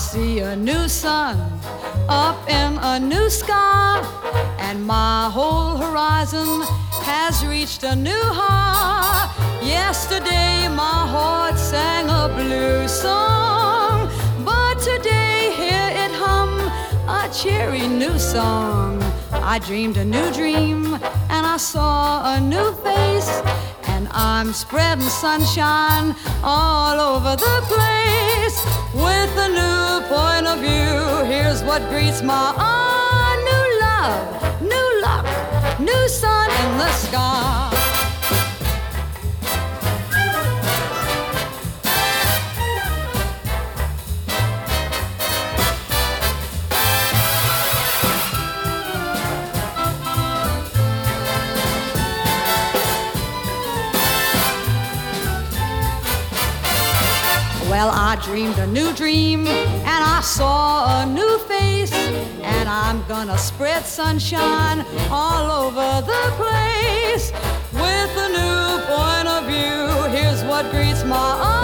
see a new sun up in a new sky, and my whole horizon has reached a new high. Yesterday my heart sang a blue song, but today hear it hum a cheery new song. I dreamed a new dream and I saw a new face, and I'm spreading sunshine all over the place. With a new point of view, here's what greets my eye. New love, new luck, new sun in the sky. Well, I dreamed a new dream and I saw a new face, and I'm gonna spread sunshine all over the place. With a new point of view, here's what greets my eyes.